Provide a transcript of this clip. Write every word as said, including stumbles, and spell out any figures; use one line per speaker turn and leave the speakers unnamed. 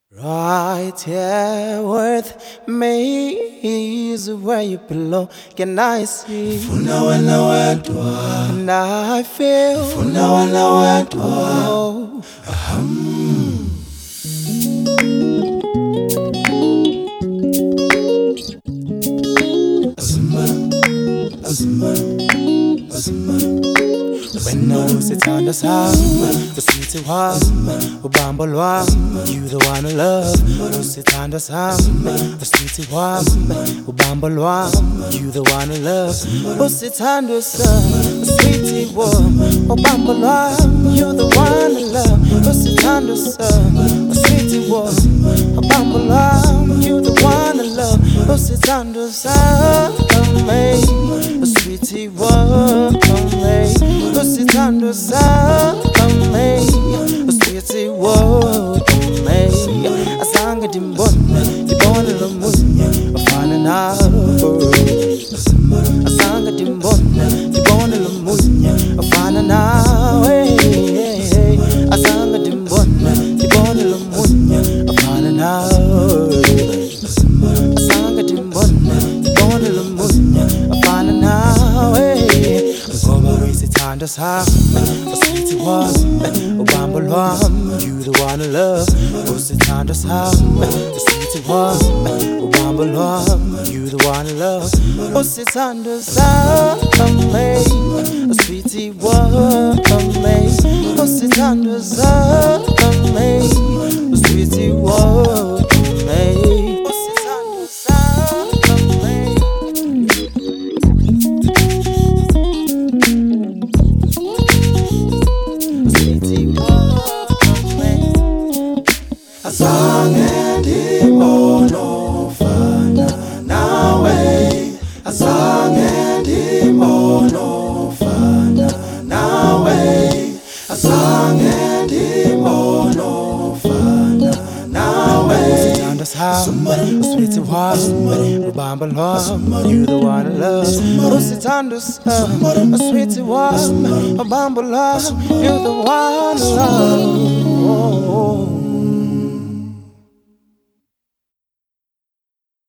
Right here with me is where you belong. Can I see?
Funa wena wedwa,
And I feel.
funa wena wedwa.
Oh.
Azuma, azuma, azuma.
When I lose it on the sound, the sweet was, Ubambo was, you the one I love. Lose it on the sound, the sweet was, Ubambo was, you the one I love. Lose it on the sound, the sweet was, Ubambo was, you the one I love. Lose it on the sound, the sweet was, Ubambo was, you the one I love. Lose it on the sound, the sweet was, Lucy Thunder sound of me, a sweetie word of me. I sang it in one, the born in the moon, a fine and out. I sang it in one, the born in the moon, a fine and out. I sang it in one, the born in the moon, a fine and out. I sang it in one, the born in the moon, a fine and out. The sound, a sweet was, Ubambo was, you the one I love. Who's it on the sound, the sweet was, Ubambo was, you the one I love. Who's it on the sound of me, a sweetie was of me. Who's it on the sound of me, a sweetie was of me. Who's it on the sound of me?
Azange ndimono fana nawe, azange ndimono fana nawe, azange ndimono fana nawe.
That's how sweet it was, Ubambo love, you the one I love. Who's it on the sun, sweet it was, Ubambo love, you the one I love.